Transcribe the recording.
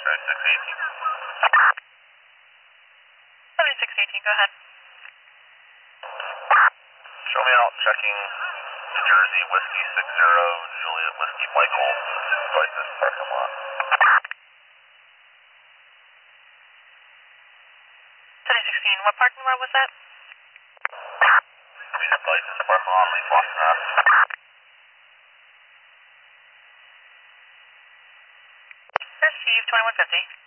7618. 7618, go ahead. Show me out checking New Jersey Whiskey 60 Juliet Whiskey Michael Spices parking lot. 7016, what parking lot was that? Music Spices parking lot, Leaf Washington Ave. Received, 2150.